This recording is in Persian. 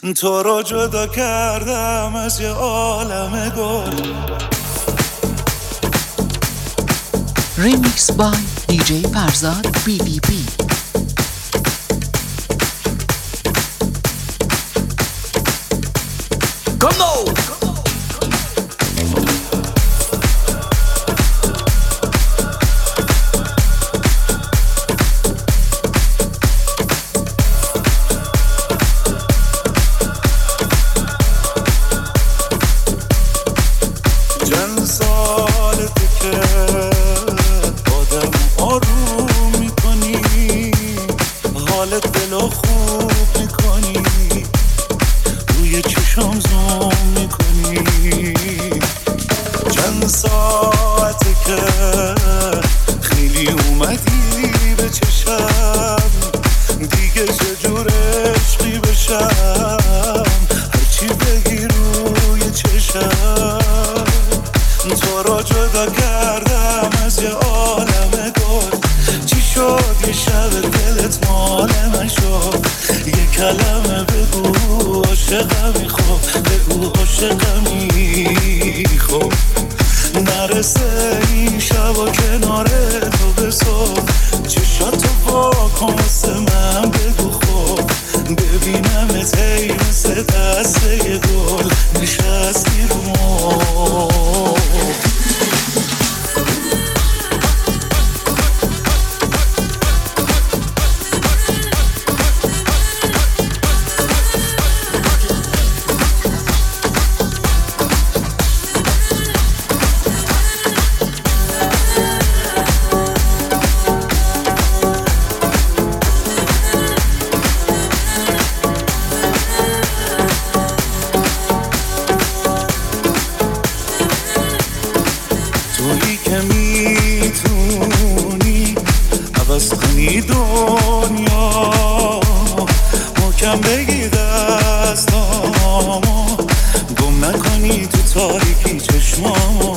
تو رو جدا کردم از یه عالم گل. Remix by DJ Farzad BBB. Come on! چند سالته که آدم آروم میکنی، حالت دلو خوب میکنی، روی چشم زوم میکنی. چند ساعته که خیلی اومدی به چشم، دیگه چجور عشقی بشم، هرچی بگی روی چشم. تو رو جدا کردم از یه عالم گل. چی شد یه شب دلت مال من شد؟ یه کلمه بگو عاشقمی، خب بگو عاشقمی، خب نرسه این شب و کنار تو به صبح. چشاتو واکن واسه من بگو، خب ببینم تی مثل دسته گل نشستی رو مبل. تویی که میتونی عوض کنی دنیا، محکم بگی دستامو، گم نکنی تو تاریکی چشمامو.